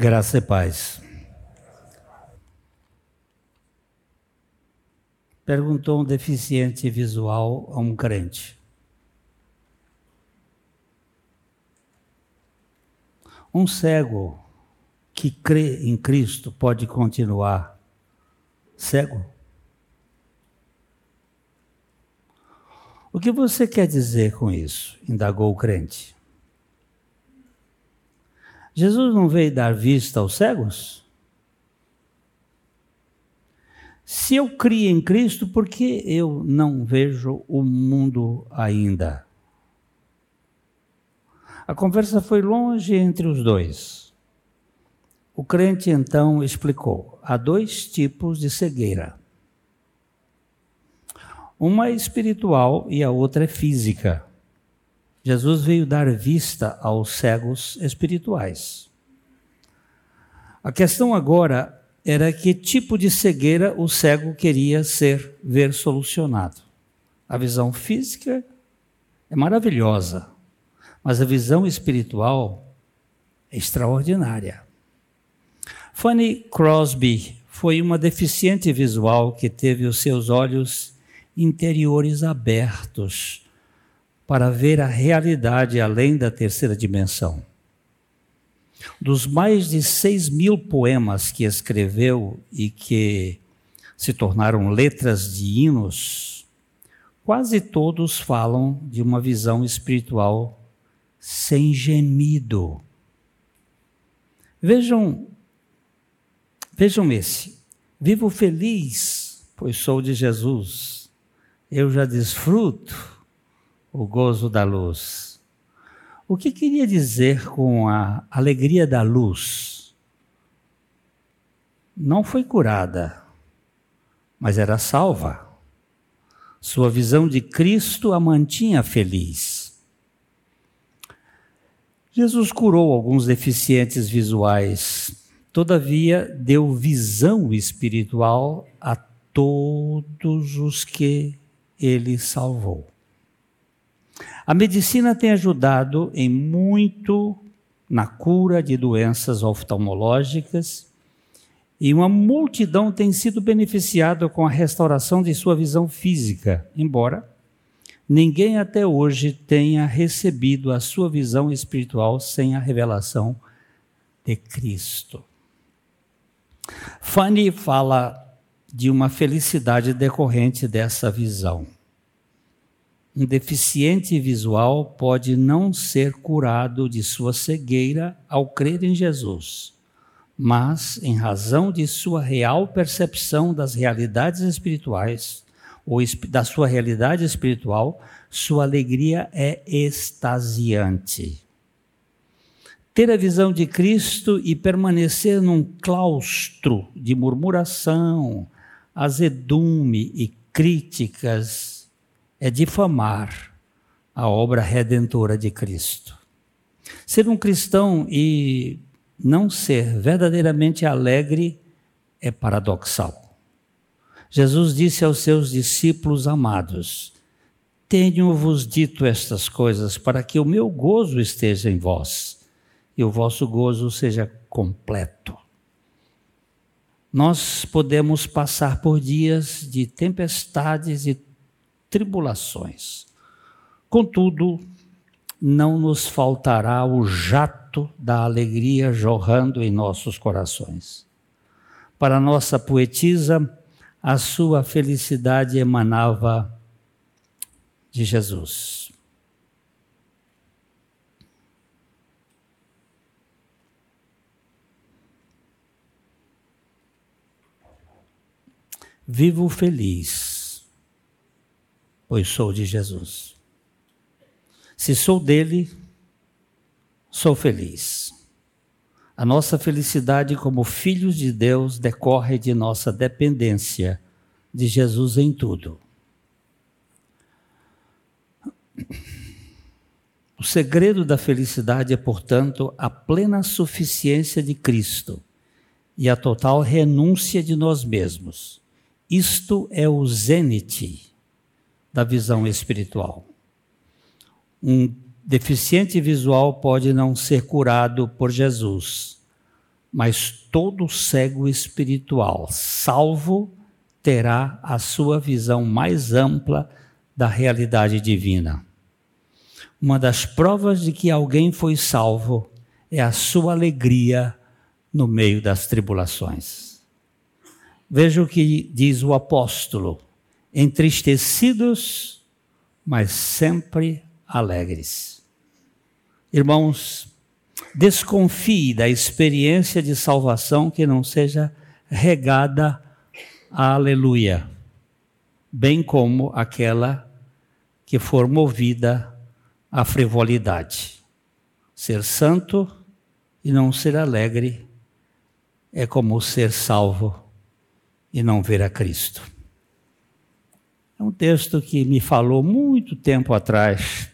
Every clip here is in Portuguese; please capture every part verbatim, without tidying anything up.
Graça e paz. Perguntou um deficiente visual a um crente: um cego que crê em Cristo pode continuar cego? O que você quer dizer com isso? Indagou o crente. Jesus não veio dar vista aos cegos? Se eu criei em Cristo, por que eu não vejo o mundo ainda? A conversa foi longe entre os dois. O crente então explicou: há dois tipos de cegueira. Uma é espiritual e a outra é física. Jesus veio dar vista aos cegos espirituais. A questão agora era que tipo de cegueira o cego queria ser, ver solucionado. A visão física é maravilhosa, mas a visão espiritual é extraordinária. Fanny Crosby foi uma deficiente visual que teve os seus olhos interiores abertos para ver a realidade além da terceira dimensão. Dos mais de seis mil poemas que escreveu e que se tornaram letras de hinos, quase todos falam de uma visão espiritual sem gemido. Vejam, vejam esse: vivo feliz, pois sou de Jesus. Eu já desfruto o gozo da luz. O que queria dizer com a alegria da luz? Não foi curada, mas era salva. Sua visão de Cristo a mantinha feliz. Jesus curou alguns deficientes visuais, todavia deu visão espiritual a todos os que ele salvou. A medicina tem ajudado em muito na cura de doenças oftalmológicas e uma multidão tem sido beneficiada com a restauração de sua visão física, embora ninguém até hoje tenha recebido a sua visão espiritual sem a revelação de Cristo. Fanny fala de uma felicidade decorrente dessa visão. Um deficiente visual pode não ser curado de sua cegueira ao crer em Jesus, mas, em razão de sua real percepção das realidades espirituais, ou da sua realidade espiritual, sua alegria é extasiante. Ter a visão de Cristo e permanecer num claustro de murmuração, azedume e críticas é difamar a obra redentora de Cristo. Ser um cristão e não ser verdadeiramente alegre é paradoxal. Jesus disse aos seus discípulos amados: tenho-vos dito estas coisas para que o meu gozo esteja em vós e o vosso gozo seja completo. Nós podemos passar por dias de tempestades e tribulações. Contudo, não nos faltará o jato da alegria jorrando em nossos corações. Para nossa poetisa, a sua felicidade emanava de Jesus. Vivo feliz, pois sou de Jesus. Se sou dele, sou feliz. A nossa felicidade como filhos de Deus decorre de nossa dependência de Jesus em tudo. O segredo da felicidade é, portanto, a plena suficiência de Cristo e a total renúncia de nós mesmos. Isto é o zênite da visão espiritual. Um deficiente visual pode não ser curado por Jesus, mas todo cego espiritual salvo terá a sua visão mais ampla da realidade divina. Uma das provas de que alguém foi salvo é a sua alegria no meio das tribulações. Veja o que diz o apóstolo: entristecidos, mas sempre alegres. Irmãos, desconfie da experiência de salvação que não seja regada a aleluia, bem como aquela que for movida à frivolidade. Ser santo e não ser alegre é como ser salvo e não ver a Cristo. É um texto que me falou muito tempo atrás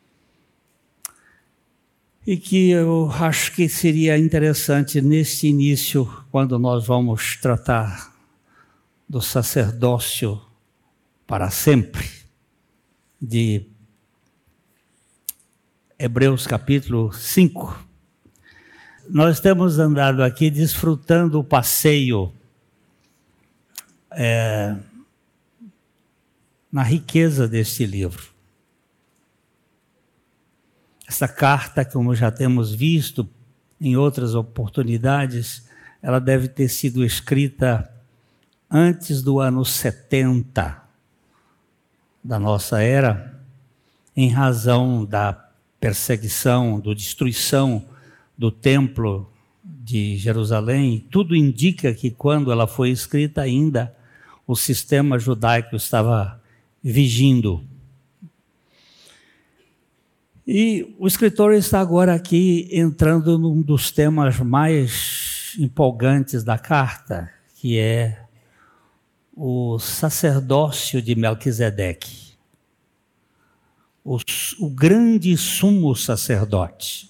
e que eu acho que seria interessante neste início, quando nós vamos tratar do sacerdócio para sempre, de Hebreus capítulo cinco. Nós temos andado aqui desfrutando o passeio é, na riqueza deste livro. Essa carta, como já temos visto em outras oportunidades, ela deve ter sido escrita antes do ano setenta da nossa era, em razão da perseguição, da destruição do templo de Jerusalém. Tudo indica que quando ela foi escrita ainda, o sistema judaico estava vigindo. E o escritor está agora aqui entrando num dos temas mais empolgantes da carta, que é o sacerdócio de Melquisedeque, o, o grande sumo sacerdote.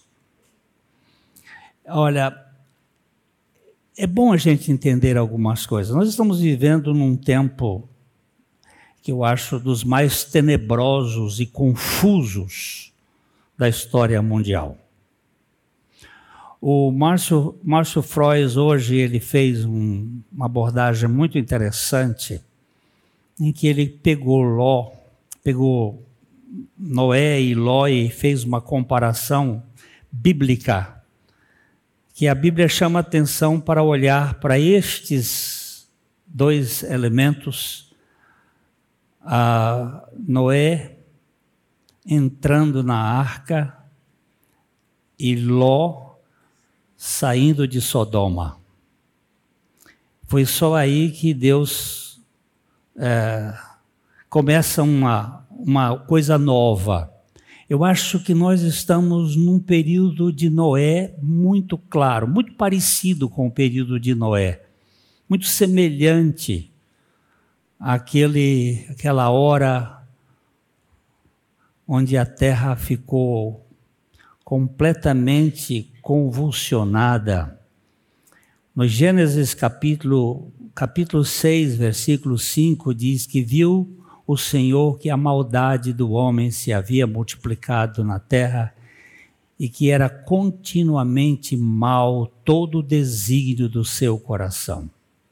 Olha, é bom a gente entender algumas coisas. Nós estamos vivendo num tempo que eu acho dos mais tenebrosos e confusos da história mundial. O Márcio, Márcio Frois, hoje, ele fez um, uma abordagem muito interessante, em que ele pegou Ló, pegou Noé e Ló e fez uma comparação bíblica, que a Bíblia chama atenção para olhar para estes dois elementos, a Noé entrando na arca e Ló saindo de Sodoma. Foi só aí que Deus é, começa uma, uma coisa nova. Eu acho que nós estamos num período de Noé muito claro, muito parecido com o período de Noé, muito semelhante àquele, àquela hora onde a terra ficou completamente convulsionada. No Gênesis capítulo, capítulo seis, versículo cinco, diz que viu o Senhor que a maldade do homem se havia multiplicado na terra e que era continuamente mal todo o desígnio do seu coração.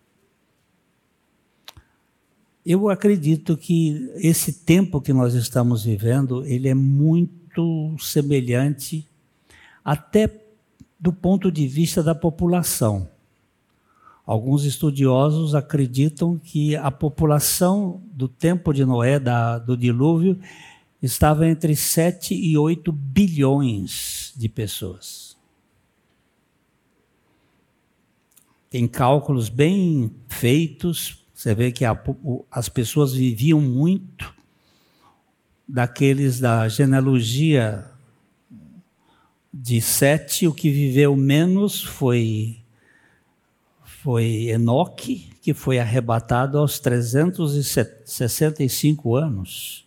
Eu acredito que esse tempo que nós estamos vivendo, ele é muito semelhante até do ponto de vista da população. Alguns estudiosos acreditam que a população do tempo de Noé, da, do dilúvio, estava entre sete e oito bilhões de pessoas. Tem cálculos bem feitos, você vê que a, as pessoas viviam muito, daqueles da genealogia de Sete, o que viveu menos foi, foi Enoque, que foi arrebatado aos trezentos e sessenta e cinco anos.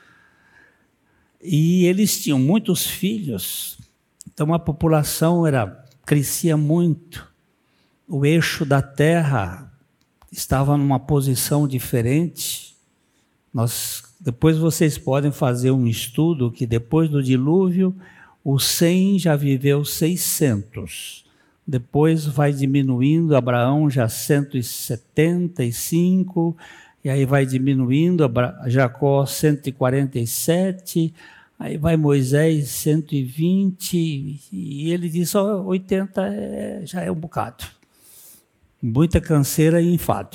E eles tinham muitos filhos, então a população era, crescia muito. O eixo da terra estava numa posição diferente. Nós, depois vocês podem fazer um estudo que depois do dilúvio, o Sem já viveu seiscentos. depois vai diminuindo, Abraão já cento e setenta e cinco, e aí vai diminuindo, Jacó cento e quarenta e sete, aí vai Moisés cento e vinte, e ele diz, ó, oitenta é, já é um bocado. Muita canseira e enfado.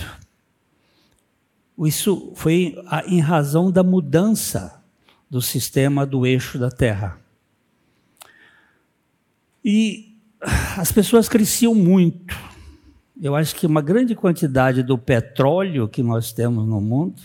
Isso foi em razão da mudança do sistema do eixo da Terra. E as pessoas cresciam muito. Eu acho que uma grande quantidade do petróleo que nós temos no mundo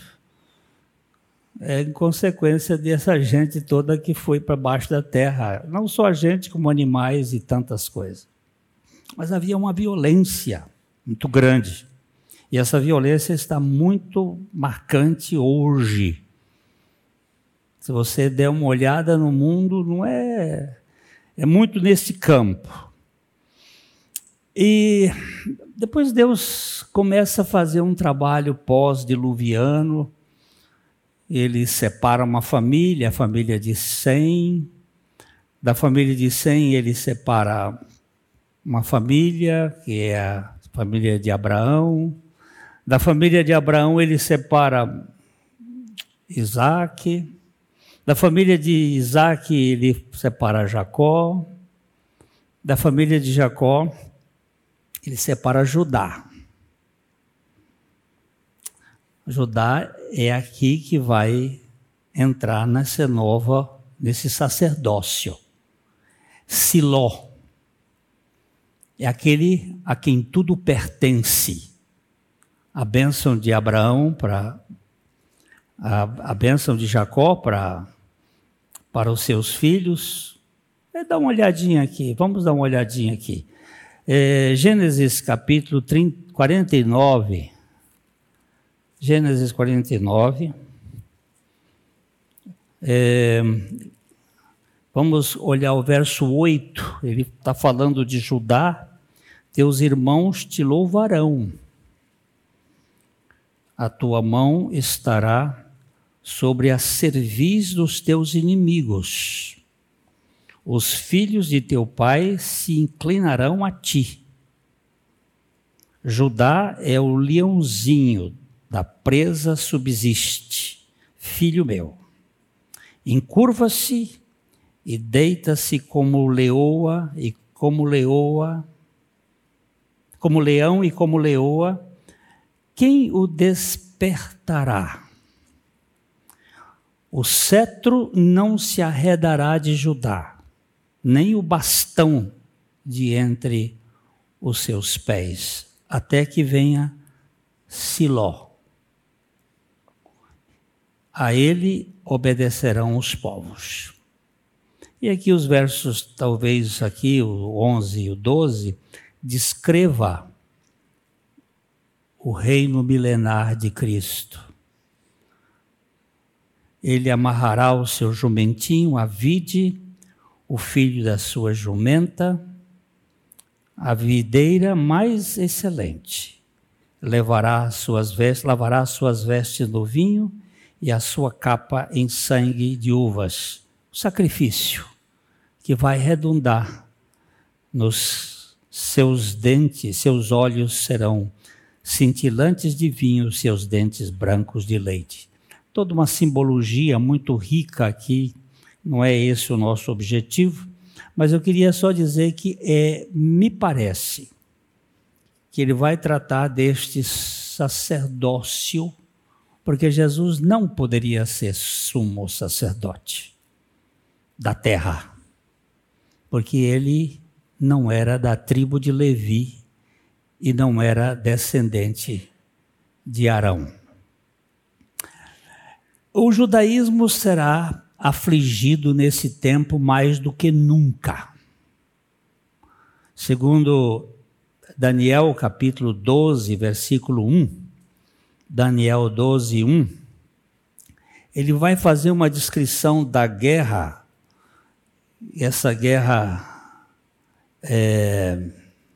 é em consequência dessa gente toda que foi para baixo da terra. Não só a gente, como animais e tantas coisas. Mas havia uma violência muito grande. E essa violência está muito marcante hoje. Se você der uma olhada no mundo, não é, é muito nesse campo. E depois Deus começa a fazer um trabalho pós-diluviano. Ele separa uma família, a família de Sem. Da família de Sem, ele separa uma família, que é a família de Abraão. Da família de Abraão, ele separa Isaac. Da família de Isaac, ele separa Jacó. Da família de Jacó, ele separa Judá. Judá é aqui que vai entrar nessa nova, nesse sacerdócio. Siló é aquele a quem tudo pertence. A bênção de Abraão para a, a bênção de Jacó para para os seus filhos. É, dá uma olhadinha aqui, vamos dar uma olhadinha aqui. É, Gênesis capítulo trinta, quarenta e nove. Gênesis quarenta e nove. É, vamos olhar o verso oito. Ele está falando de Judá. Teus irmãos te louvarão. A tua mão estará sobre a cerviz dos teus inimigos. Os filhos de teu pai se inclinarão a ti. Judá é o leãozinho da presa subsiste, filho meu. Encurva-se e deita-se como leoa e como leoa, como leão e como leoa. Quem o despertará? O cetro não se arredará de Judá, nem o bastão de entre os seus pés, até que venha Siló. A ele obedecerão os povos. E aqui os versos, talvez aqui, o onze e o doze, descreva o reino milenar de Cristo. Ele amarrará o seu jumentinho, a vide, o filho da sua jumenta, a videira mais excelente. Levará suas vestes, lavará suas vestes no vinho e a sua capa em sangue de uvas. O sacrifício que vai redundar nos seus dentes, seus olhos serão cintilantes de vinho, seus dentes brancos de leite. Toda uma simbologia muito rica aqui, não é esse o nosso objetivo, mas eu queria só dizer que é, me parece que ele vai tratar deste sacerdócio, porque Jesus não poderia ser sumo sacerdote da terra, porque ele não era da tribo de Levi e não era descendente de Arão. O judaísmo será afligido nesse tempo mais do que nunca. Segundo Daniel capítulo doze, versículo um, Daniel doze, um, ele vai fazer uma descrição da guerra, essa guerra é,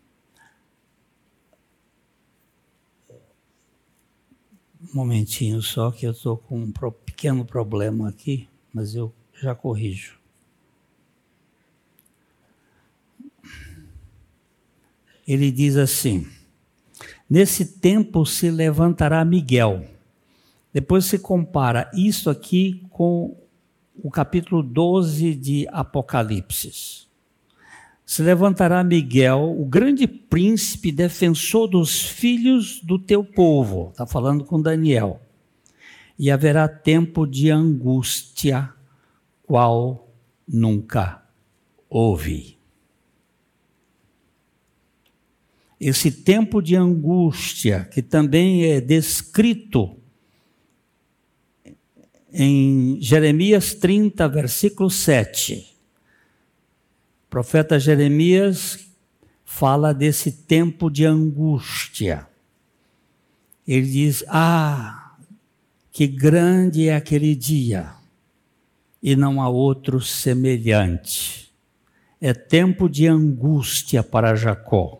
um momentinho só que eu estou com um pequeno problema aqui, mas eu já corrijo. ele diz assim: nesse tempo se levantará Miguel. Depois se compara isso aqui com o capítulo doze de Apocalipse. Se levantará Miguel, o grande príncipe defensor dos filhos do teu povo. Está falando com Daniel. E haverá tempo de angústia, qual nunca houve. Esse tempo de angústia, que também é descrito em Jeremias trinta, versículo sete. O profeta Jeremias fala desse tempo de angústia. Ele diz: ah, que grande é aquele dia, e não há outro semelhante. É tempo de angústia para Jacó.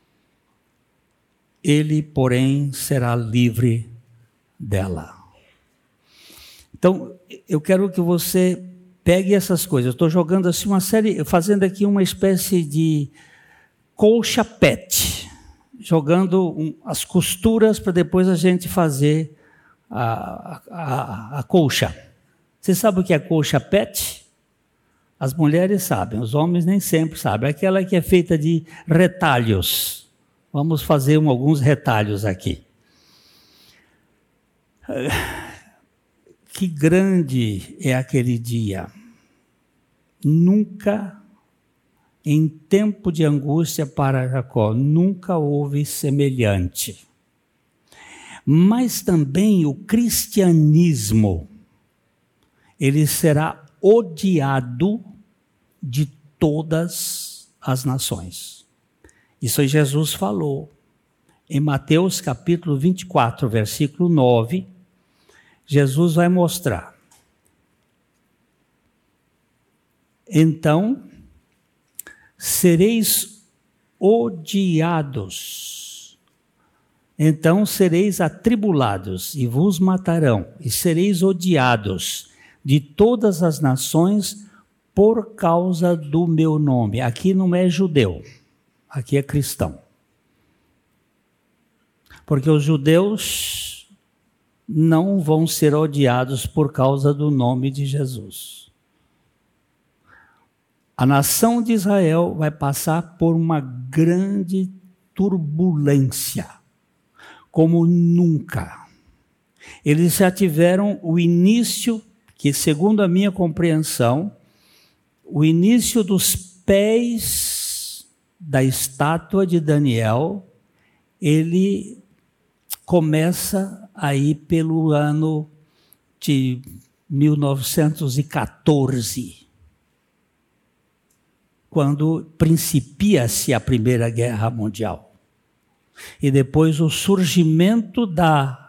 Ele, porém, será livre dela. Então, eu quero que você pegue essas coisas. Eu estou jogando assim uma série, fazendo aqui uma espécie de colcha pet, jogando um, as costuras para depois a gente fazer a, a, a colcha. Você sabe o que é colcha pet? As mulheres sabem, os homens nem sempre sabem. É aquela que é feita de retalhos. Vamos fazer um, alguns retalhos aqui. Que grande é aquele dia. Nunca, em tempo de angústia para Jacó, nunca houve semelhante. Mas também o cristianismo, ele será odiado de todas as nações. Isso aí Jesus falou. Em Mateus capítulo vinte e quatro, versículo nove, Jesus vai mostrar. Então, sereis odiados. Então sereis atribulados e vos matarão, e sereis odiados de todas as nações por causa do meu nome. Aqui não é judeu, aqui é cristão. Porque os judeus não vão ser odiados por causa do nome de Jesus. A nação de Israel vai passar por uma grande turbulência, como nunca. Eles já tiveram o início, que segundo a minha compreensão, o início dos pés da estátua de Daniel, ele começa aí pelo ano de mil novecentos e quatorze, quando principia-se a Primeira Guerra Mundial. E depois o surgimento da,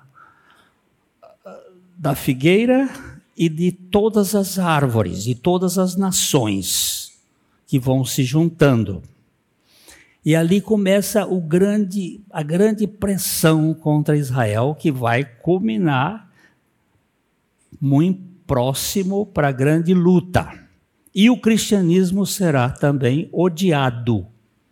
da figueira e de todas as árvores, e todas as nações que vão se juntando. E ali começa o grande, a grande pressão contra Israel, que vai culminar muito próximo para a grande luta. E o cristianismo será também odiado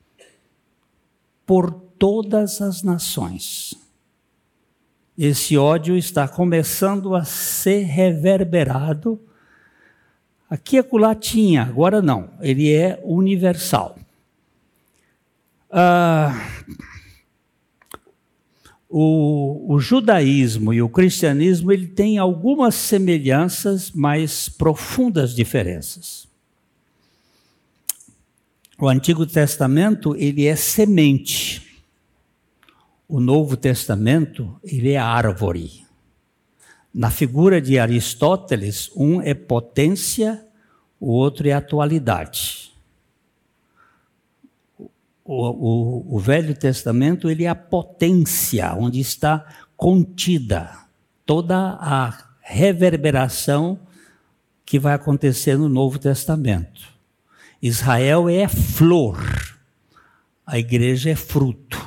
por todas as nações. Esse ódio está começando a ser reverberado. Aqui e acolá tinha, agora não. Ele é universal. Ah, o, o judaísmo e o cristianismo ele tem algumas semelhanças, mas profundas diferenças. O Antigo Testamento ele é semente, o Novo Testamento ele é árvore. Na figura de Aristóteles, um é potência, o outro é atualidade. O, o, o Velho Testamento ele é a potência, onde está contida toda a reverberação que vai acontecer no Novo Testamento. Israel é flor, a igreja é fruto.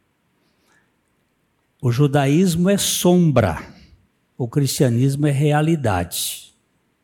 O judaísmo é sombra, o cristianismo é realidade.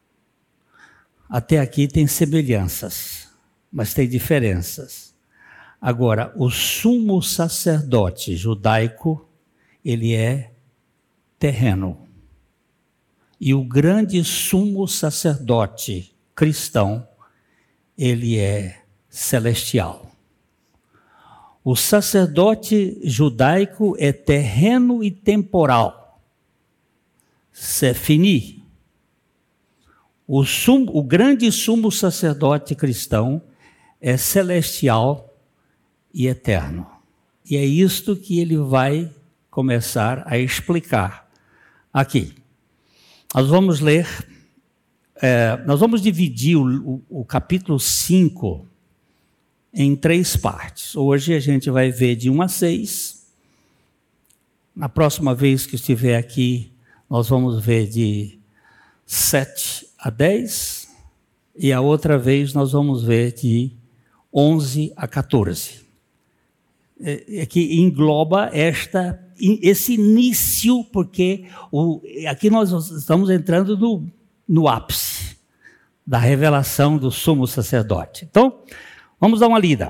Até aqui tem semelhanças, mas tem diferenças. Agora, o sumo sacerdote judaico, ele é terreno. E o grande sumo sacerdote cristão, ele é celestial. O sacerdote judaico é terreno e temporal. C'est fini. O, sumo, o grande sumo sacerdote cristão é celestial e eterno. E é isto que ele vai começar a explicar aqui. Nós vamos ler, é, nós vamos dividir o, o, o capítulo cinco em três partes. Hoje a gente vai ver de um a seis. Na próxima vez que estiver aqui, nós vamos ver de sete a dez. E a outra vez nós vamos ver de onze a quatorze. É, é que engloba esta, esse início, porque o, aqui nós estamos entrando no, no ápice da revelação do sumo sacerdote. Então, vamos dar uma lida.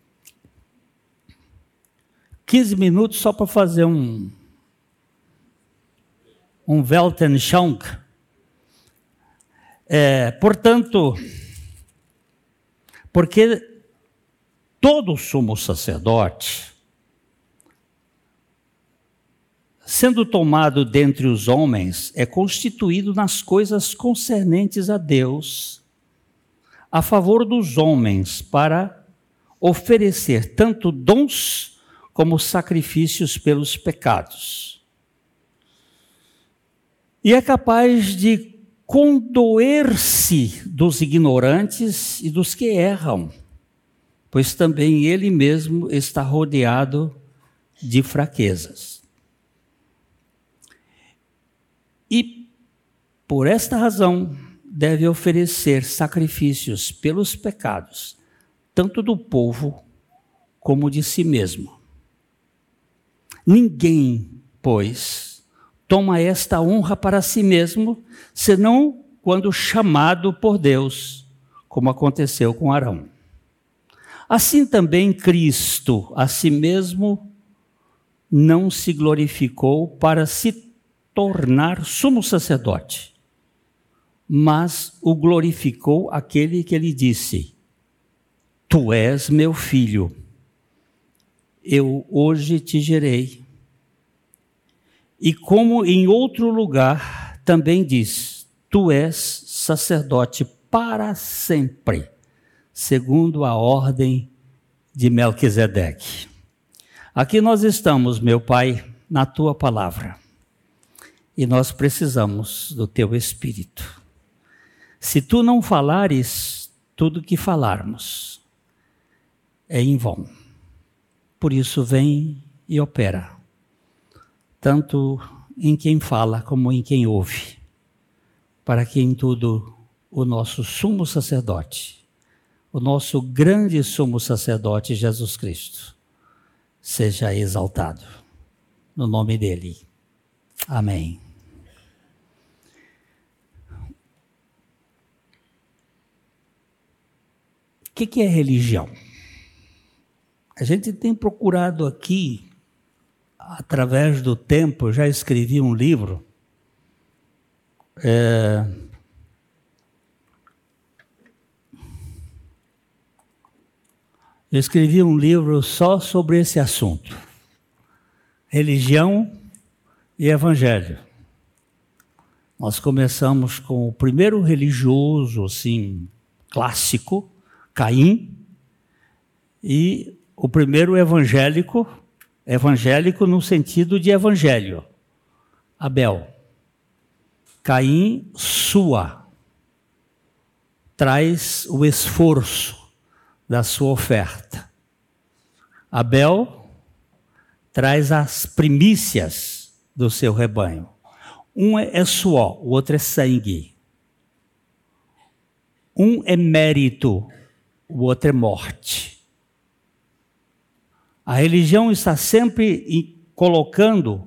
quinze minutos só para fazer um, um Weltanschauung. É, portanto, porque todo sumo sacerdote, sendo tomado dentre os homens, é constituído nas coisas concernentes a Deus, a favor dos homens, para oferecer tanto dons como sacrifícios pelos pecados. E é capaz de condoer-se dos ignorantes e dos que erram, pois também ele mesmo está rodeado de fraquezas. E, por esta razão, deve oferecer sacrifícios pelos pecados, tanto do povo como de si mesmo. Ninguém, pois, toma esta honra para si mesmo, senão quando chamado por Deus, como aconteceu com Arão. Assim também Cristo, a si mesmo, não se glorificou para se tornar sumo sacerdote, mas o glorificou aquele que lhe disse: Tu és meu filho, eu hoje te gerei. E como em outro lugar também diz: Tu és sacerdote para sempre, segundo a ordem de Melquisedeque. Aqui nós estamos, meu Pai, na Tua palavra. E nós precisamos do Teu Espírito. Se Tu não falares, tudo que falarmos é em vão. Por isso, vem e opera, tanto em quem fala como em quem ouve, para que em tudo o nosso sumo sacerdote, o nosso grande sumo sacerdote Jesus Cristo, seja exaltado. No nome dele. Amém. O que, que é religião? A gente tem procurado aqui, através do tempo, eu já escrevi um livro, é, eu escrevi um livro só sobre esse assunto, religião e evangelho. Nós começamos com o primeiro religioso, assim, clássico, Caim, e o primeiro evangélico, evangélico no sentido de evangelho, Abel. Caim sua, traz o esforço da sua oferta. Abel traz as primícias do seu rebanho. Um é suor, o outro é sangue. Um é mérito, o outro é morte. A religião está sempre colocando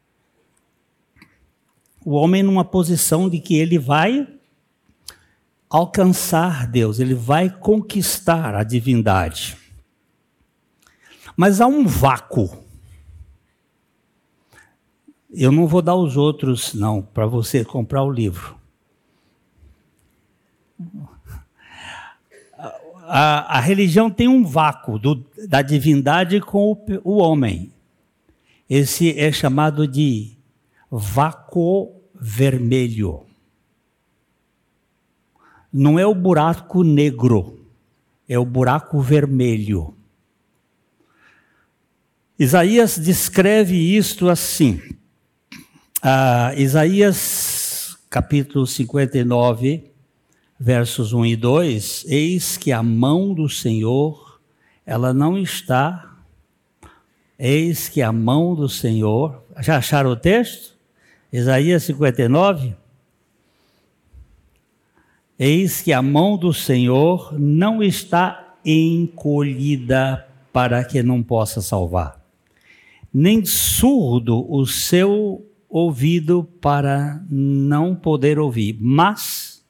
o homem numa posição de que ele vai alcançar Deus, ele vai conquistar a divindade. Mas há um vácuo. Eu não vou dar os outros, não, para você comprar o livro. A, a religião tem um vácuo do, da divindade com o, o homem. Esse é chamado de vácuo vermelho. Não é o buraco negro, é o buraco vermelho. Isaías descreve isto assim. Ah, Isaías capítulo cinquenta e nove, versos um e dois, eis que a mão do Senhor, ela não está, eis que a mão do Senhor, já acharam o texto? Isaías cinquenta e nove, eis que a mão do Senhor não está encolhida para que não possa salvar, nem surdo o seu ouvido para não poder ouvir, mas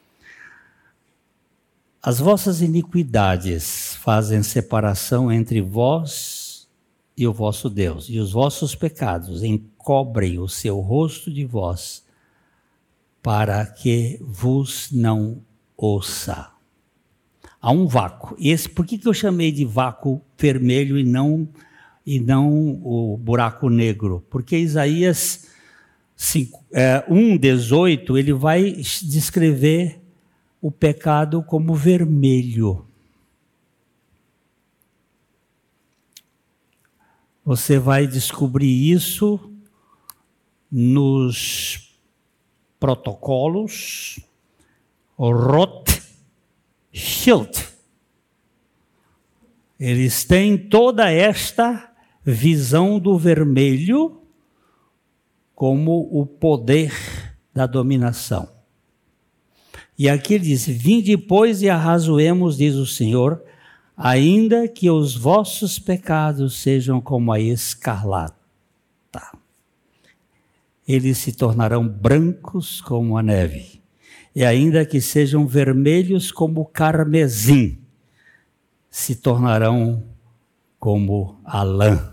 as vossas iniquidades fazem separação entre vós e o vosso Deus, e os vossos pecados encobrem o seu rosto de vós, para que vos não ouça. Há um vácuo. Esse, por que, que eu chamei de vácuo vermelho e não, e não o buraco negro? Porque Isaías um, dezoito, ele vai descrever o pecado como vermelho. Você vai descobrir isso nos protocolos Rothschild. Eles têm toda esta visão do vermelho como o poder da dominação. E aqui ele diz, vinde, pois, e arrazoemos, diz o Senhor, ainda que os vossos pecados sejam como a escarlata, eles se tornarão brancos como a neve, e ainda que sejam vermelhos como o carmesim, se tornarão como a lã.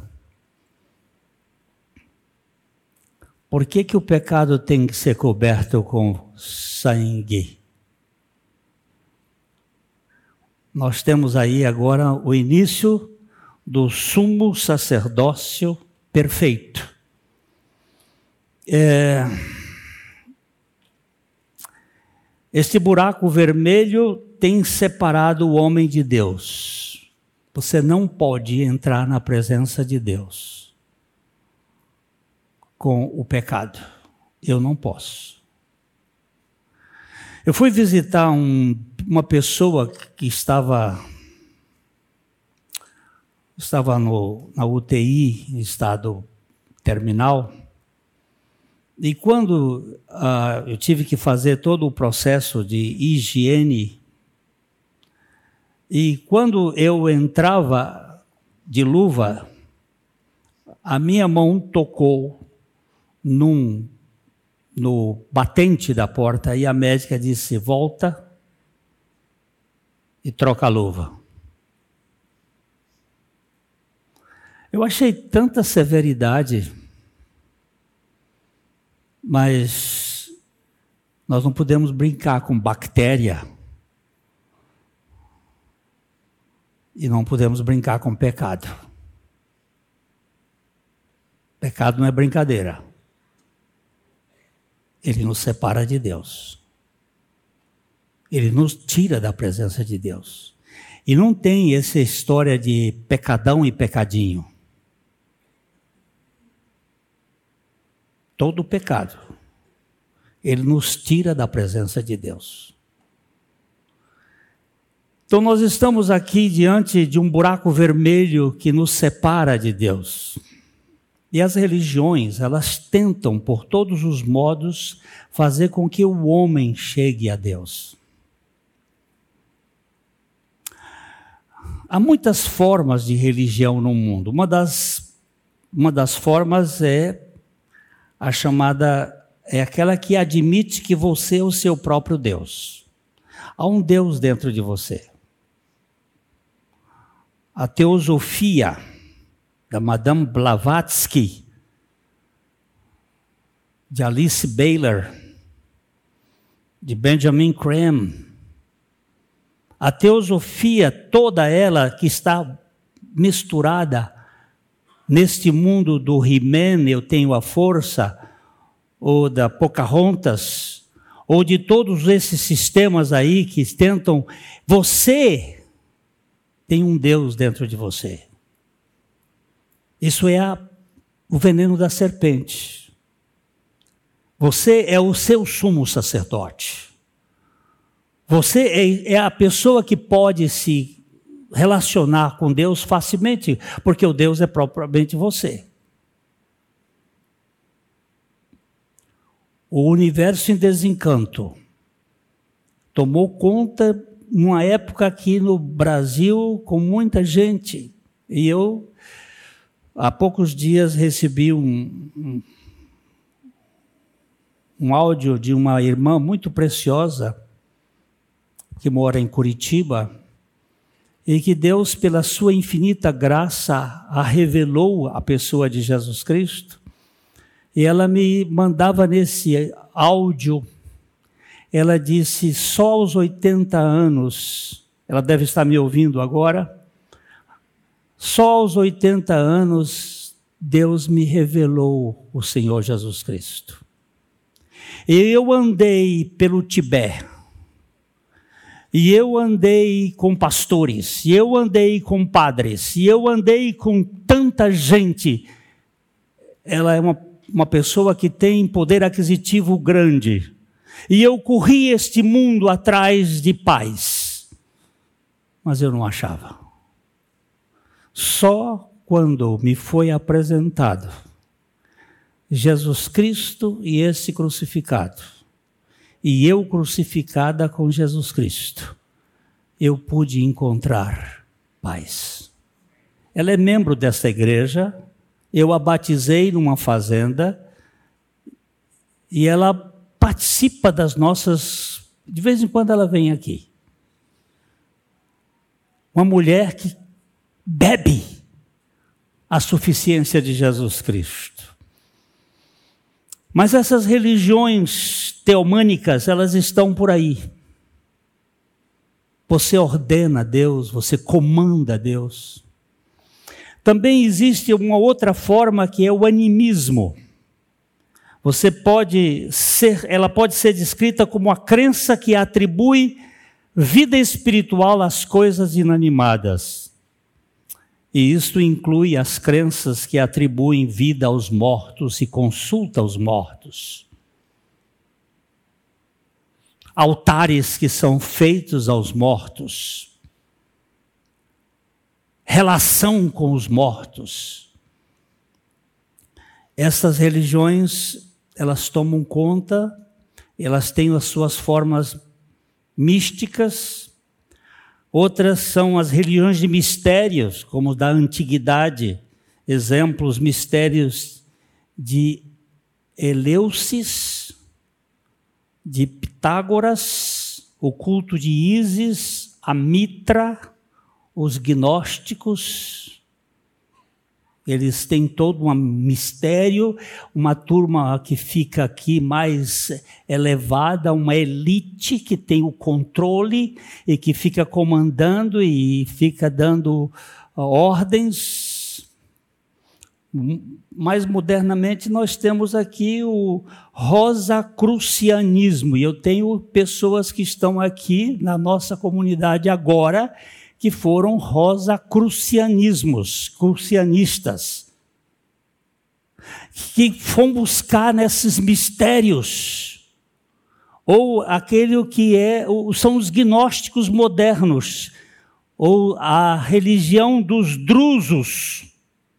Por que que o pecado tem que ser coberto com sangue? Nós temos aí agora o início do sumo sacerdócio perfeito. É... Este buraco vermelho tem separado o homem de Deus. Você não pode entrar na presença de Deus com o pecado. Eu não posso. Eu fui visitar um, uma pessoa que estava, estava no, na U T I, em estado terminal, e quando uh, eu tive que fazer todo o processo de higiene, e quando eu entrava de luva, a minha mão tocou num, no batente da porta, e a médica disse, volta e troca a luva. Eu achei tanta severidade, mas nós não podemos brincar com bactéria e não podemos brincar com pecado. Pecado não é brincadeira. Ele nos separa de Deus. Ele nos tira da presença de Deus. E não tem essa história de pecadão e pecadinho. Todo pecado, ele nos tira da presença de Deus. Então nós estamos aqui diante de um buraco vermelho que nos separa de Deus. E as religiões, elas tentam, por todos os modos, fazer com que o homem chegue a Deus. Há muitas formas de religião no mundo. Uma das, uma das formas é a chamada, é aquela que admite que você é o seu próprio Deus. Há um Deus dentro de você. A teosofia da Madame Blavatsky, de Alice Bailey, de Benjamin Creme, a teosofia toda ela que está misturada neste mundo do He-Man, eu tenho a força, ou da Pocahontas, ou de todos esses sistemas aí que tentam, você tem um Deus dentro de você. Isso é a, o veneno da serpente. Você é o seu sumo sacerdote. Você é, é a pessoa que pode se relacionar com Deus facilmente, porque o Deus é propriamente você. O universo em desencanto tomou conta numa época aqui no Brasil com muita gente. E eu, há poucos dias, recebi um, um, um áudio de uma irmã muito preciosa que mora em Curitiba, e que Deus, pela sua infinita graça, a revelou a pessoa de Jesus Cristo. E ela me mandava nesse áudio, ela disse, só aos oitenta anos, ela deve estar me ouvindo agora, só aos oitenta anos, Deus me revelou o Senhor Jesus Cristo. E eu andei pelo Tibete, e eu andei com pastores, e eu andei com padres, e eu andei com tanta gente. Ela é uma, uma pessoa que tem poder aquisitivo grande. E eu corri este mundo atrás de paz. Mas eu não achava. Só quando me foi apresentado Jesus Cristo e esse crucificado, e eu crucificada com Jesus Cristo, eu pude encontrar paz. Ela é membro dessa igreja, eu a batizei numa fazenda, e ela participa das nossas... De vez em quando ela vem aqui. Uma mulher que bebe a suficiência de Jesus Cristo. Mas essas religiões teomânicas, elas estão por aí. Você ordena a Deus, você comanda a Deus. Também existe uma outra forma que é o animismo. Você pode ser, ela pode ser descrita como a crença que atribui vida espiritual às coisas inanimadas. E isto inclui as crenças que atribuem vida aos mortos e consulta aos mortos. Altares que são feitos aos mortos. Relação com os mortos. Essas religiões, elas tomam conta, elas têm as suas formas místicas. Outras são as religiões de mistérios, como da antiguidade. Exemplos, mistérios de Eleusis, de Pitágoras, o culto de Ísis, a Mitra, os gnósticos. Eles têm todo um mistério, uma turma que fica aqui mais elevada, uma elite que tem o controle e que fica comandando e fica dando ordens. Mais modernamente nós temos aqui o rosacrucianismo, e eu tenho pessoas que estão aqui na nossa comunidade agora que foram rosacrucianismos, crucianistas, que vão buscar nesses mistérios, ou aquele que é, são os gnósticos modernos, ou a religião dos drusos.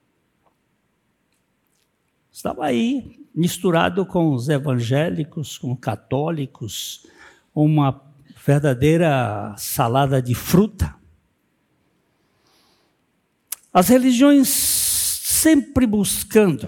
Estava aí, misturado com os evangélicos, com católicos, uma verdadeira salada de fruta. As religiões sempre buscando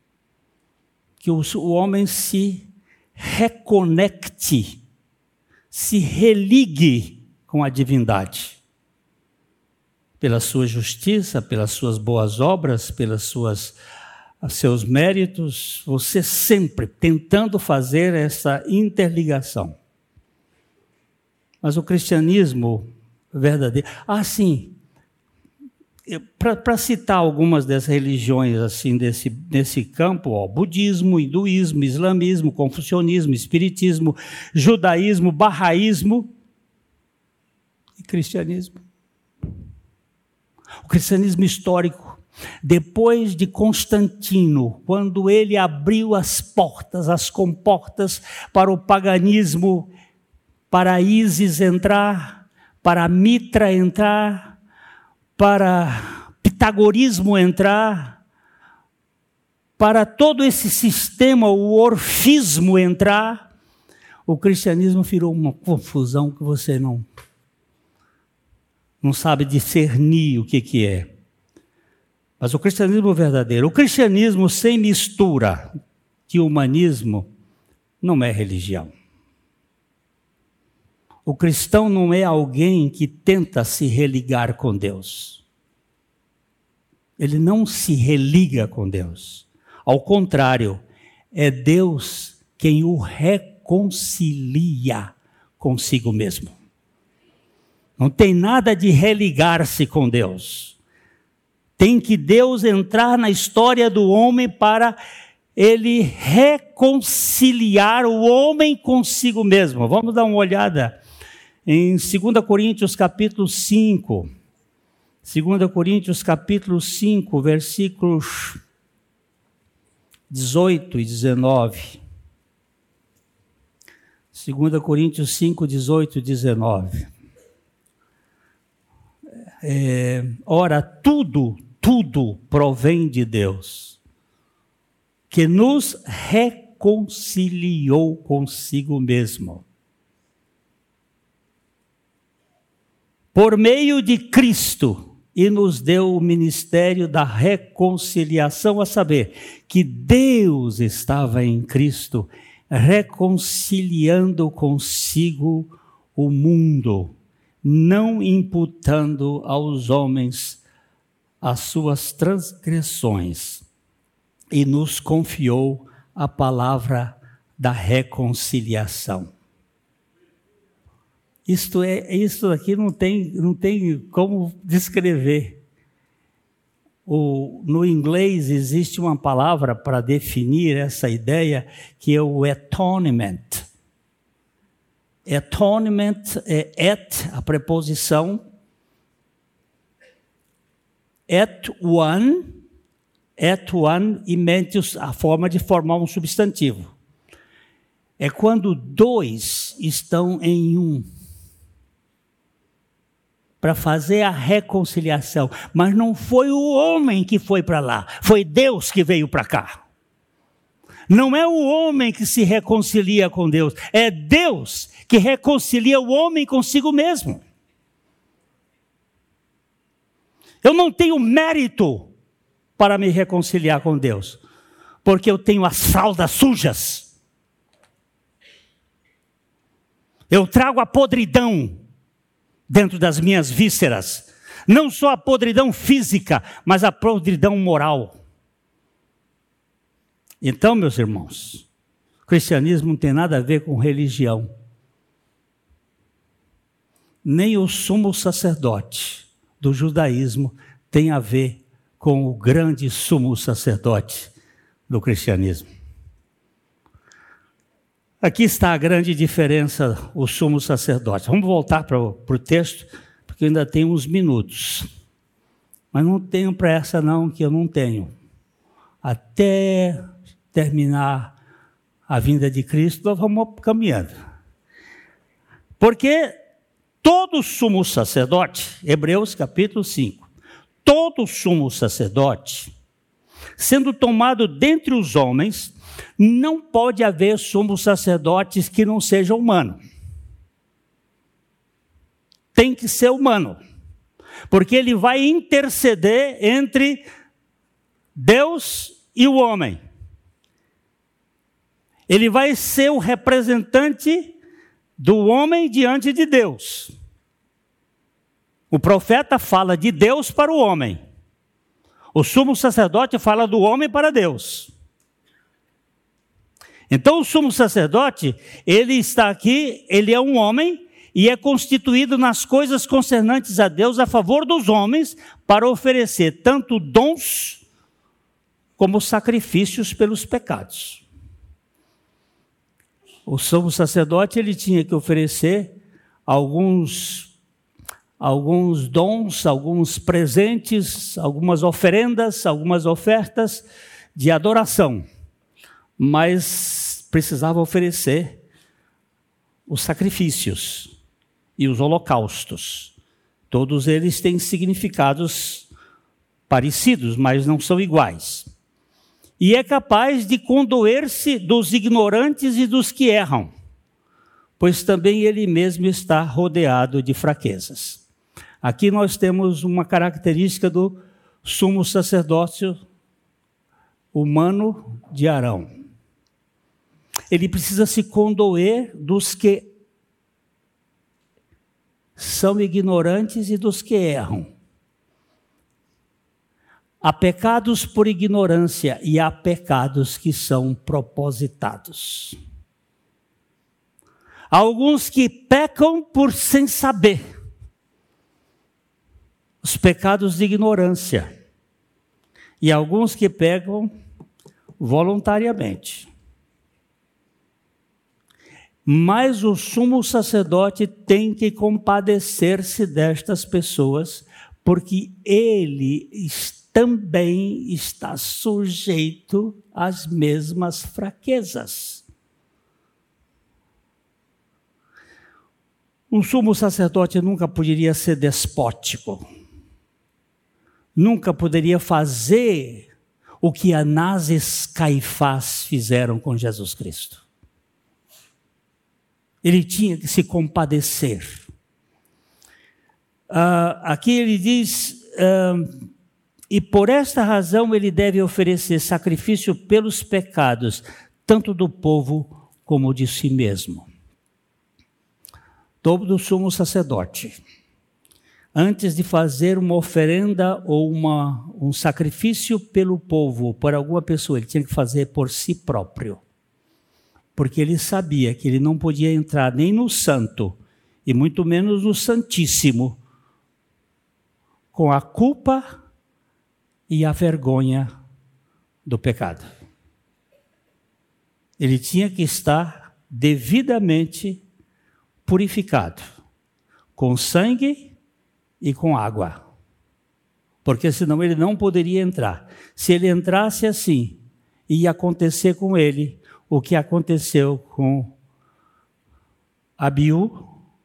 que o homem se reconecte se religue com a divindade. Pela sua justiça, pelas suas boas obras, pelas suas seus méritos, você sempre tentando fazer essa interligação. Mas o cristianismo verdadeiro... Ah, sim, para citar algumas dessas religiões assim, desse, desse campo, ó, budismo, hinduísmo, islamismo, confucionismo, espiritismo, judaísmo, bahaísmo e cristianismo. O cristianismo histórico, depois de Constantino, quando ele abriu as portas, as comportas para o paganismo, para Ísis entrar, para Mitra entrar, para pitagorismo entrar, para todo esse sistema, o orfismo entrar, o cristianismo virou uma confusão que você não, não sabe discernir o que, que é. Mas o cristianismo verdadeiro, o cristianismo sem mistura de humanismo, não é religião. O cristão não é alguém que tenta se religar com Deus. Ele não se religa com Deus. Ao contrário, é Deus quem o reconcilia consigo mesmo. Não tem nada de religar-se com Deus. Tem que Deus entrar na história do homem para ele reconciliar o homem consigo mesmo. Vamos dar uma olhada em dois Coríntios capítulo cinco. dois Coríntios capítulo cinco, versículos dezoito e dezenove. dois Coríntios cinco, dezoito e dezenove. É, ora, tudo, tudo provém de Deus, que nos reconciliou consigo mesmo, por meio de Cristo, e nos deu o ministério da reconciliação, a saber, que Deus estava em Cristo, reconciliando consigo o mundo, não imputando aos homens as suas transgressões, e nos confiou a palavra da reconciliação. Isto é, isto aqui não tem, não tem como descrever. O, no inglês existe uma palavra para definir essa ideia, que é o atonement. Atonement é et, a preposição, et one, et one e mentius, a forma de formar um substantivo. É quando dois estão em um, para fazer a reconciliação. Mas não foi o homem que foi para lá, foi Deus que veio para cá. Não é o homem que se reconcilia com Deus, é Deus que reconcilia o homem consigo mesmo. Eu não tenho mérito para me reconciliar com Deus, porque eu tenho as fraldas sujas. Eu trago a podridão dentro das minhas vísceras, não só a podridão física, mas a podridão moral. Então, meus irmãos, o cristianismo não tem nada a ver com religião. Nem o sumo sacerdote do judaísmo tem a ver com o grande sumo sacerdote do cristianismo. Aqui está a grande diferença, o sumo sacerdote. Vamos voltar para o, para o texto, porque eu ainda tenho uns minutos. Mas não tenho pressa não, que eu não tenho. Até terminar a vinda de Cristo, nós vamos caminhando. Porque todo sumo sacerdote, Hebreus capítulo cinco, todo sumo sacerdote, sendo tomado dentre os homens, não pode haver sumos sacerdotes que não sejam humanos. Tem que ser humano, porque ele vai interceder entre Deus e o homem. Ele vai ser o representante do homem diante de Deus. O profeta fala de Deus para o homem. O sumo sacerdote fala do homem para Deus. Então o sumo sacerdote, ele está aqui, ele é um homem e é constituído nas coisas concernentes a Deus a favor dos homens para oferecer tanto dons como sacrifícios pelos pecados. O sumo sacerdote, ele tinha que oferecer alguns, alguns dons, alguns presentes, algumas oferendas, algumas ofertas de adoração, mas precisava oferecer os sacrifícios e os holocaustos. Todos eles têm significados parecidos, mas não são iguais. E é capaz de condoer-se dos ignorantes e dos que erram, pois também ele mesmo está rodeado de fraquezas. Aqui nós temos uma característica do sumo sacerdócio humano de Arão. Ele precisa se condoer dos que são ignorantes e dos que erram. Há pecados por ignorância e há pecados que são propositados. Há alguns que pecam por sem saber. Os pecados de ignorância. E há alguns que pecam voluntariamente. Mas o sumo sacerdote tem que compadecer-se destas pessoas, porque ele também está sujeito às mesmas fraquezas. Um sumo sacerdote nunca poderia ser despótico, nunca poderia fazer o que Anás e Caifás fizeram com Jesus Cristo. Ele tinha que se compadecer. Uh, aqui ele diz, uh, e por esta razão ele deve oferecer sacrifício pelos pecados, tanto do povo como de si mesmo. Todo sumo sacerdote, antes de fazer uma oferenda ou uma, um sacrifício pelo povo, por alguma pessoa, ele tinha que fazer por si próprio. Porque ele sabia que ele não podia entrar nem no santo, e muito menos no santíssimo, com a culpa e a vergonha do pecado. Ele tinha que estar devidamente purificado, com sangue e com água, porque senão ele não poderia entrar. Se ele entrasse assim, ia acontecer com ele o que aconteceu com Abiú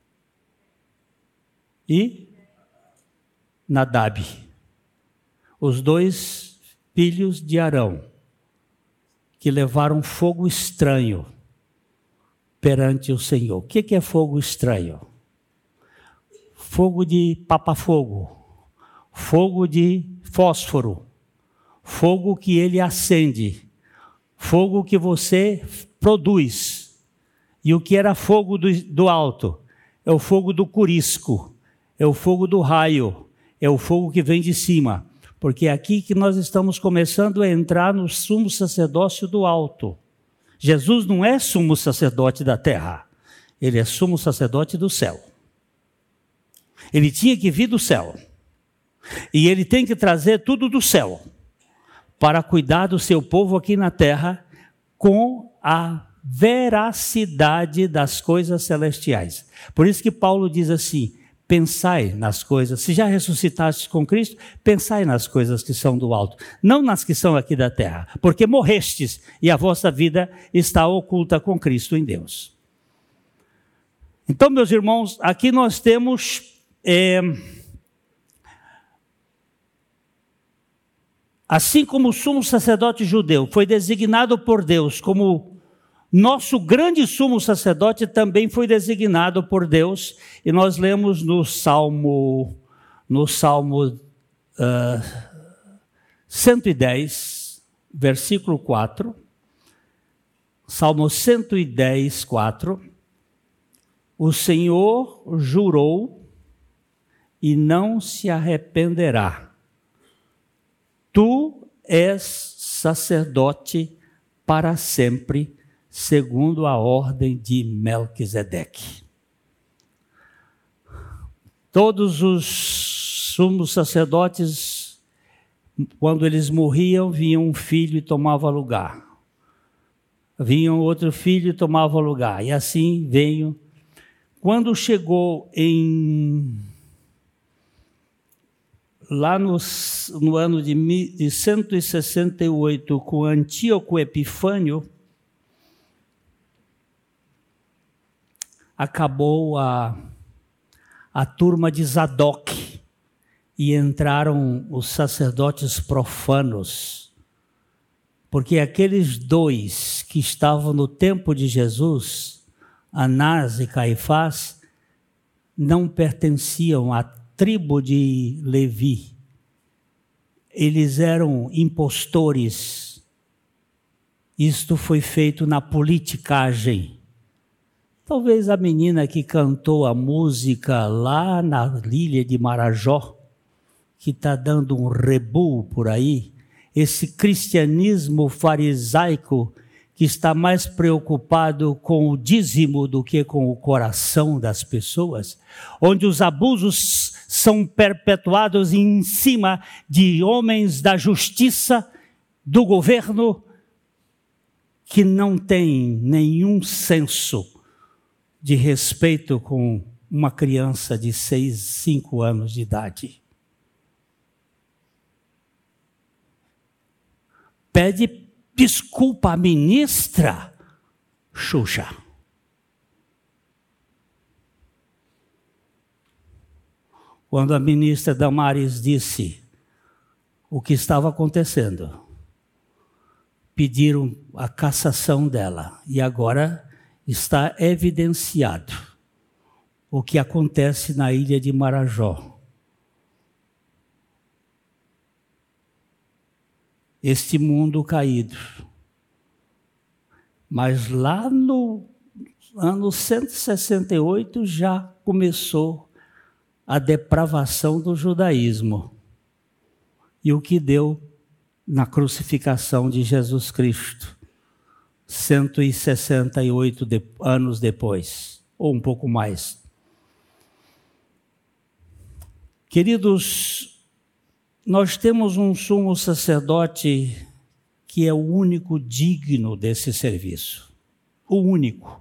e Nadab, os dois filhos de Arão, que levaram fogo estranho perante o Senhor. O que é fogo estranho? Fogo de papa-fogo, fogo de fósforo, fogo que ele acende, fogo que você produz. E o que era fogo do, do alto? É o fogo do curisco, é o fogo do raio, é o fogo que vem de cima. Porque é aqui que nós estamos começando a entrar no sumo sacerdócio do alto. Jesus não é sumo sacerdote da terra, ele é sumo sacerdote do céu. Ele tinha que vir do céu. E ele tem que trazer tudo do céu para cuidar do seu povo aqui na terra com a veracidade das coisas celestiais. Por isso que Paulo diz assim, pensai nas coisas, se já ressuscitastes com Cristo, pensai nas coisas que são do alto, não nas que são aqui da terra, porque morrestes e a vossa vida está oculta com Cristo em Deus. Então, meus irmãos, aqui nós temos é, assim como o sumo sacerdote judeu foi designado por Deus como nosso grande sumo sacerdote, também foi designado por Deus, e nós lemos no Salmo, no Salmo uh, cento e dez, versículo quatro, Salmo cento e dez, quatro, O Senhor jurou e não se arrependerá. Tu és sacerdote para sempre, segundo a ordem de Melquisedeque. Todos os sumos sacerdotes, quando eles morriam, vinha um filho e tomava lugar. Vinha outro filho e tomava lugar. E assim veio. Quando chegou em... lá no, no ano de, de cento e sessenta e oito, com Antíoco Epifânio, acabou a, a turma de Zadok e entraram os sacerdotes profanos, porque aqueles dois que estavam no tempo de Jesus, Anás e Caifás, não pertenciam à tribo de Levi. Eles eram impostores. Isto foi feito na politicagem. Talvez a menina que cantou a música lá na ilha de Marajó, que está dando um rebu por aí, esse cristianismo farisaico que está mais preocupado com o dízimo do que com o coração das pessoas, onde os abusos são perpetuados em cima de homens da justiça, do governo, que não têm nenhum senso de respeito com uma criança de seis, cinco anos de idade. Pede desculpa à ministra, Xuxa. Quando a ministra Damares disse o que estava acontecendo, pediram a cassação dela. E agora está evidenciado o que acontece na ilha de Marajó. Este mundo caído. Mas lá no ano cento e sessenta e oito já começou a depravação do judaísmo. E o que deu na crucificação de Jesus Cristo, cento e sessenta e oito de, anos depois, ou um pouco mais. Queridos, nós temos um sumo sacerdote que é o único digno desse serviço. O único.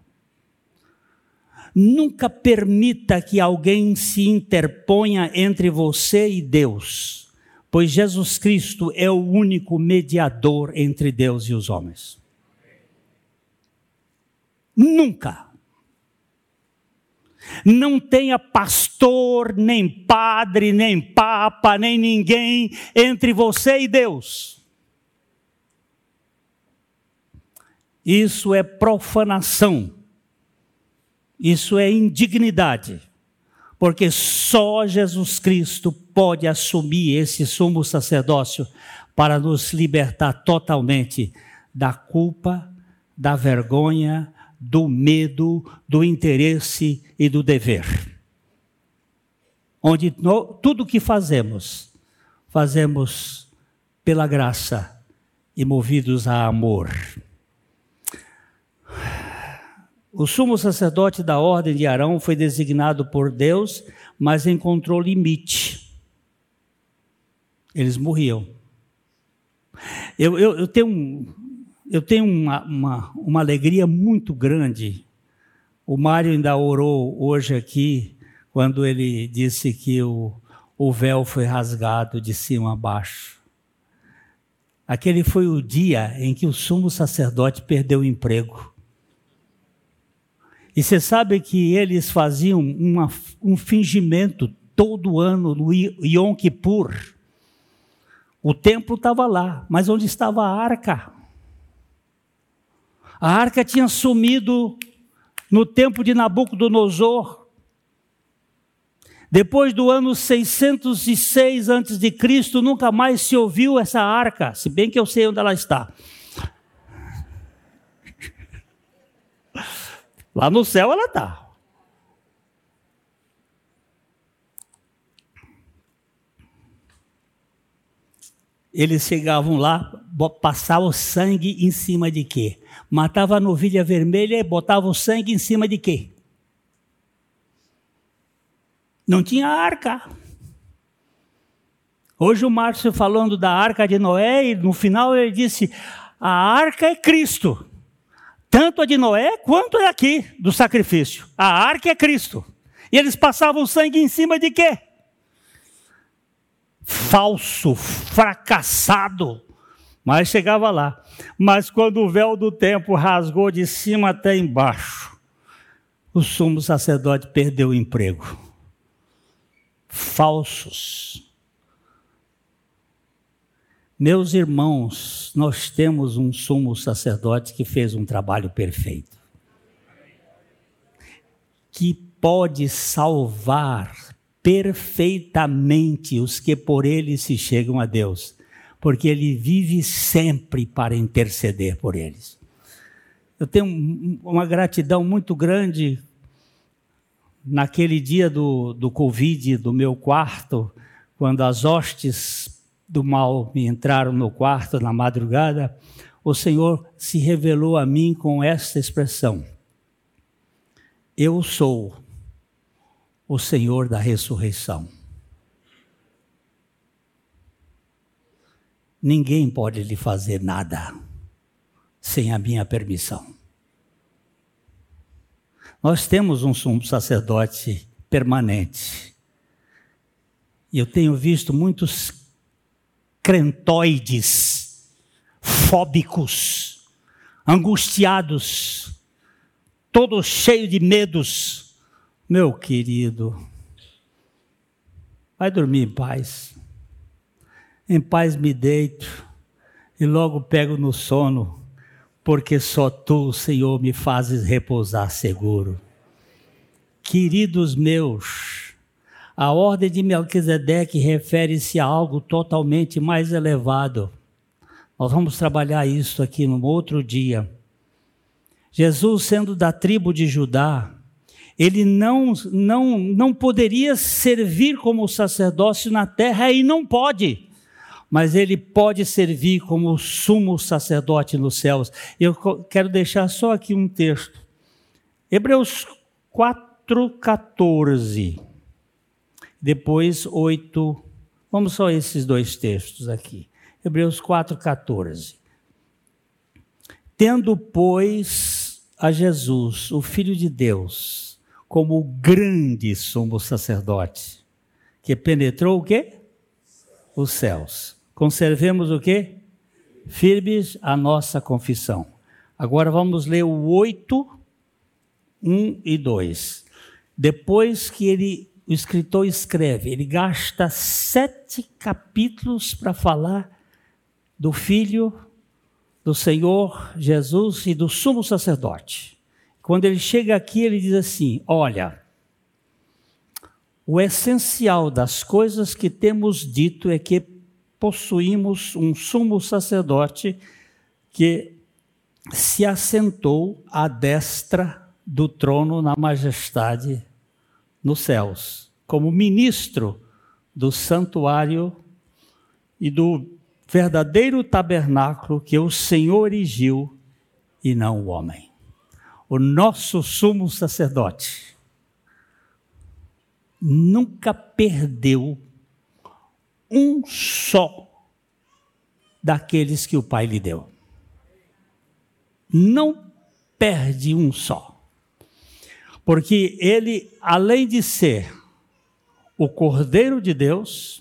Nunca permita que alguém se interponha entre você e Deus, pois Jesus Cristo é o único mediador entre Deus e os homens. Nunca. Não tenha pastor, nem padre, nem papa, nem ninguém entre você e Deus. Isso é profanação. Isso é indignidade. Porque só Jesus Cristo pode assumir esse sumo sacerdócio para nos libertar totalmente da culpa, da vergonha, do medo, do interesse e do dever. Onde no, tudo o que fazemos, fazemos pela graça e movidos a amor. O sumo sacerdote da ordem de Arão foi designado por Deus, mas encontrou limite. Eles morriam. Eu, eu, eu tenho, um, eu tenho uma, uma, uma alegria muito grande. O Mário ainda orou hoje aqui, quando ele disse que o, o véu foi rasgado de cima a baixo. Aquele foi o dia em que o sumo sacerdote perdeu o emprego. E você sabe que eles faziam uma, um fingimento todo ano no Yom Kippur. O templo estava lá, mas onde estava a arca? A arca tinha sumido no tempo de Nabucodonosor. Depois do ano seiscentos e seis antes de Cristo, nunca mais se ouviu essa arca, se bem que eu sei onde ela está. Lá no céu ela está. eles chegavam lá, passavam o sangue em cima de quê? Matava a novilha vermelha e botava o sangue em cima de quê? Não tinha arca. Hoje o Márcio falando da arca de Noé, e no final ele disse, a arca é Cristo. Tanto a de Noé quanto a aqui, do sacrifício. A arca é Cristo. E eles passavam o sangue em cima de quê? Falso, fracassado. Mas chegava lá. Mas quando o véu do templo rasgou de cima até embaixo, o sumo sacerdote perdeu o emprego. Falsos. Meus irmãos, nós temos um sumo sacerdote que fez um trabalho perfeito, que pode salvar perfeitamente os que por ele se chegam a Deus, porque ele vive sempre para interceder por eles. Eu tenho uma gratidão muito grande. Naquele dia do, do Covid, do meu quarto, quando as hostes do mal me entraram no quarto na madrugada, o Senhor se revelou a mim com esta expressão: eu sou o Senhor da ressurreição. Ninguém pode lhe fazer nada sem a minha permissão. Nós temos um sumo sacerdote permanente. E eu tenho visto muitos crentoides, fóbicos, angustiados, todos cheios de medos. Meu querido, vai dormir em paz. Em paz me deito e logo pego no sono, porque só tu, Senhor, me fazes repousar seguro. Queridos meus, a ordem de Melquisedeque refere-se a algo totalmente mais elevado. Nós vamos trabalhar isso aqui num outro dia. Jesus, sendo da tribo de Judá, ele não, não, não poderia servir como sacerdócio na terra e não pode, mas ele pode servir como sumo sacerdote nos céus. Eu quero deixar só aqui um texto. Hebreus quatro, catorze. Depois oito. Vamos só esses dois textos aqui. Hebreus quatro, catorze. Tendo, pois, a Jesus, o Filho de Deus, como o grande sumo sacerdote, que penetrou o quê? Os céus. Conservemos o quê? Firmes a nossa confissão. Agora vamos ler o oito, um e dois. Depois que ele, o escritor escreve, ele gasta sete capítulos para falar do Filho, do Senhor Jesus e do sumo sacerdote. Quando ele chega aqui, ele diz assim, olha, o essencial das coisas que temos dito é que possuímos um sumo sacerdote que se assentou à destra do trono na majestade nos céus, como ministro do santuário e do verdadeiro tabernáculo que o Senhor erigiu e não o homem. O nosso sumo sacerdote nunca perdeu um só daqueles que o Pai lhe deu. Não perde um só. Porque ele, além de ser o Cordeiro de Deus,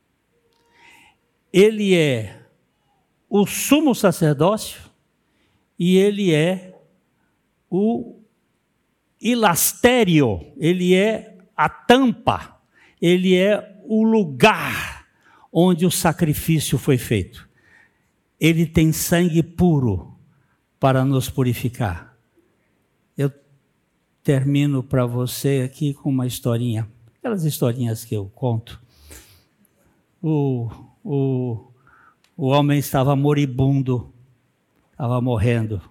ele é o sumo sacerdócio e ele é o ilastério, ele é a tampa, ele é o lugar onde o sacrifício foi feito. Ele tem sangue puro para nos purificar. Eu termino para você aqui com uma historinha, aquelas historinhas que eu conto. O, o, o homem estava moribundo, estava morrendo,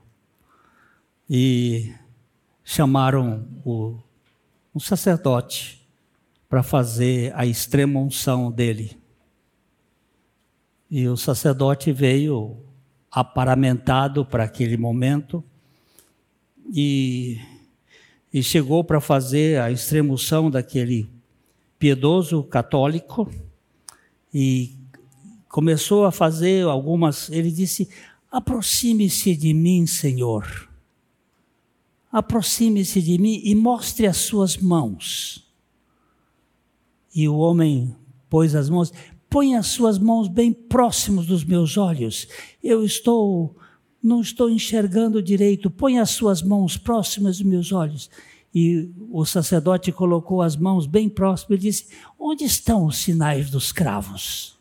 e chamaram o, um sacerdote para fazer a extrema unção dele. E o sacerdote veio aparamentado para aquele momento e, e chegou para fazer a extremunção daquele piedoso católico e começou a fazer algumas... Ele disse, aproxime-se de mim, Senhor. Aproxime-se de mim e mostre as suas mãos. E o homem pôs as mãos... Põe as suas mãos bem próximos dos meus olhos. Eu estou, não estou enxergando direito. Põe as suas mãos próximas dos meus olhos. E o sacerdote colocou as mãos bem próximas e disse, onde estão os sinais dos cravos?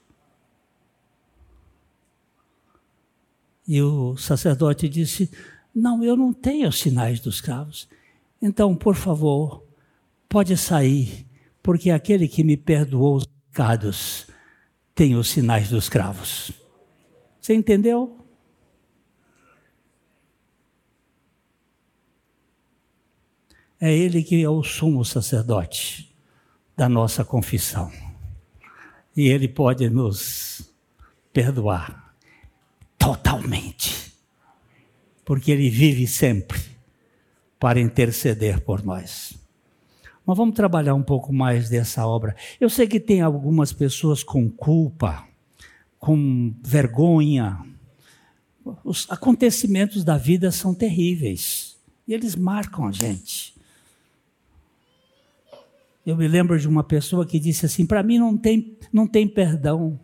E o sacerdote disse, não, eu não tenho os sinais dos cravos. Então, por favor, pode sair, porque aquele que me perdoou os pecados tem os sinais dos cravos. Você entendeu? É ele que é o sumo sacerdote da nossa confissão. E ele pode nos perdoar totalmente. Porque ele vive sempre para interceder por nós. Mas vamos trabalhar um pouco mais dessa obra. Eu sei que tem algumas pessoas com culpa, com vergonha. Os acontecimentos da vida são terríveis. E eles marcam a gente. Eu me lembro de uma pessoa que disse assim, para mim não tem, não tem perdão.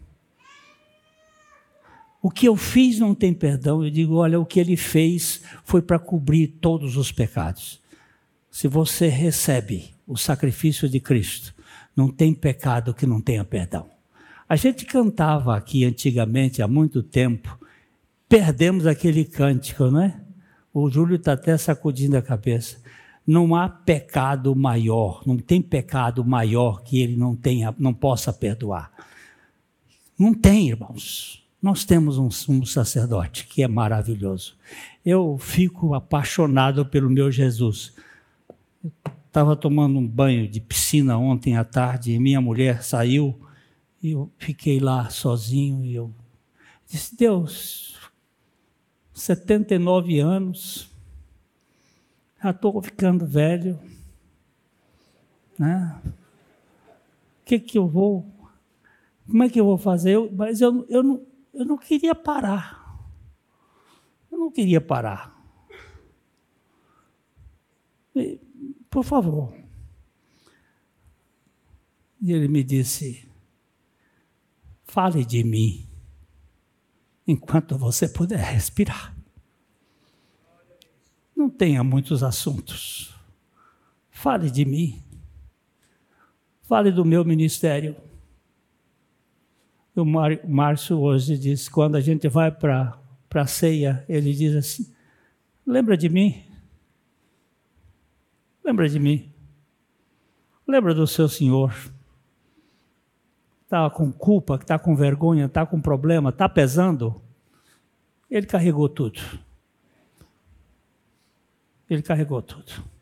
O que eu fiz não tem perdão. Eu digo, olha, o que ele fez foi para cobrir todos os pecados. Se você recebe o sacrifício de Cristo, não tem pecado que não tenha perdão. A gente cantava aqui antigamente, há muito tempo, perdemos aquele cântico, não é? O Júlio está até sacudindo a cabeça. Não há pecado maior, não tem pecado maior que ele não tenha, não possa perdoar. Não tem, irmãos. Nós temos um sumo sacerdote que é maravilhoso. Eu fico apaixonado pelo meu Jesus. Estava tomando um banho de piscina ontem à tarde e minha mulher saiu e eu fiquei lá sozinho e eu disse, Deus, setenta e nove anos, já estou ficando velho, né? O que que eu vou, como é que eu vou fazer? Eu, mas eu, eu, não, eu não queria parar, eu não queria parar. E, por favor. E ele me disse, fale de mim, enquanto você puder respirar. Não tenha muitos assuntos. Fale de mim. Fale do meu ministério. O Márcio hoje disse, quando a gente vai para a ceia, ele diz assim, lembra de mim? Lembra de mim. Lembra do seu Senhor. Está com culpa, está com vergonha, está com problema, está pesando. Ele carregou tudo. Ele carregou tudo.